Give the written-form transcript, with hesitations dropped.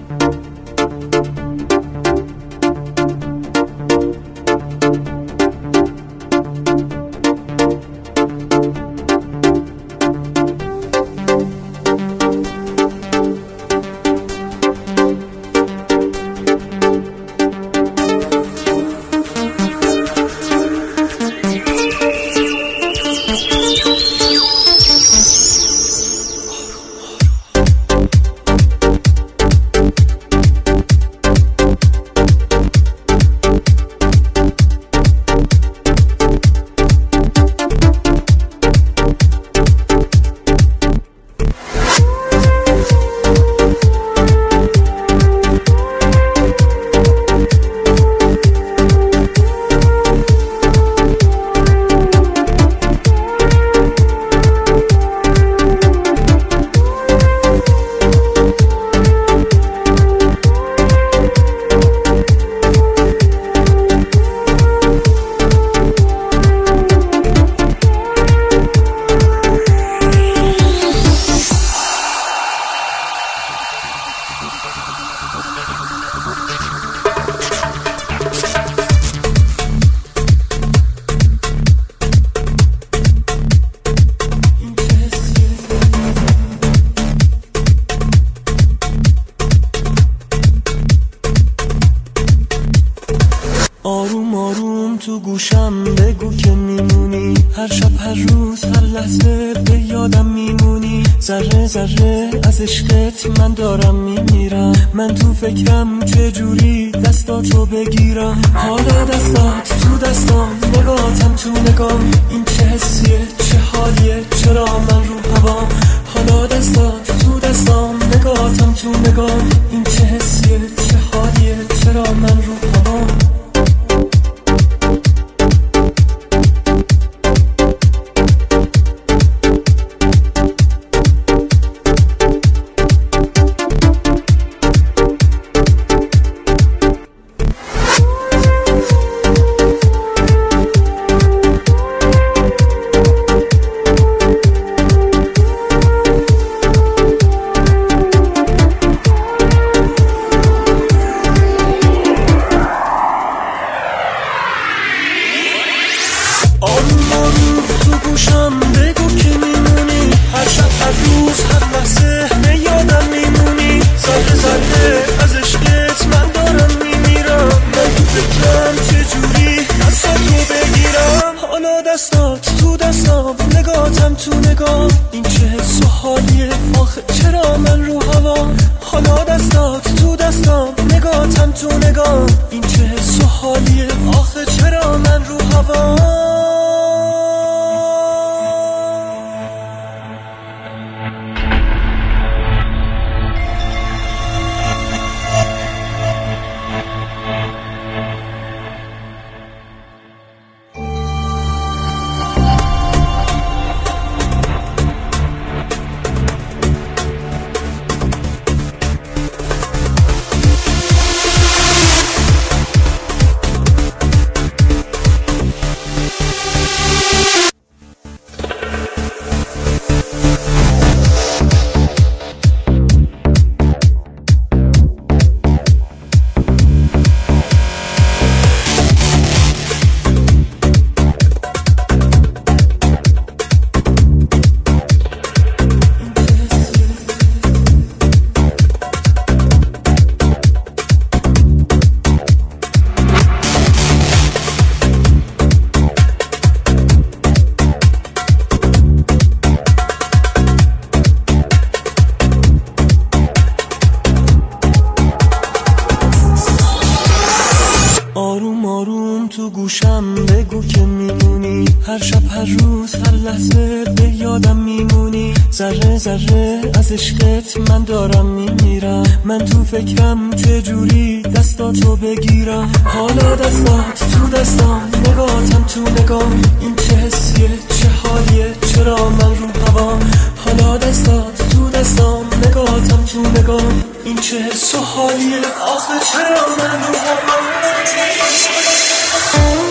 آروم آروم تو گوشم بگو که میمونی، هر شب هر روز هر لحظه به یادم میمونی. ذره ذره از عشقت من دارم میمیرم، من تو فکرم چجوری دستاتو بگیرم. حالا دستات تو دستام، نگاهتم تو نگام، این چه حسیه چه حالیه چرا من رو هوام. حالا دستات تو دستام، نگاهتم تو نگام، این چه حسیه چه حالیه چرا من رو هوام. آروم آروم تو گوشم بگو که میمونی، هر شب هر روز هر لحظه به یادم میمونی. ذره ذره از عشقت من دارم میمیرم، من تو فکرم چجوری دستاتو بگیرم. حالا دستات تو دستام، نگاهتم تو نگاه، این چه حس و حالیه آخه چرا من رو هوام. حالا دستات تو دستام، نگاهتم تو نگاه، این چه حس و حالیه آخه چرا من رو هوام. آروم آروم تو گوشم بگو که میمونی، هر شب هر روز هر لحظه به یادم میمونی. ذره ذره از عشقت من دارم میمیرم، من تو فکرم چجوری دستاتو بگیرم. حالا دستات تو دستام، نگاهتم تو نگام، این چه حسیه چه حالیه چرا من رو هوام. حالا دستات تو دستام، نگاهتم تو نگام، این چه حس و حالیه آخه چرا من رو هوام.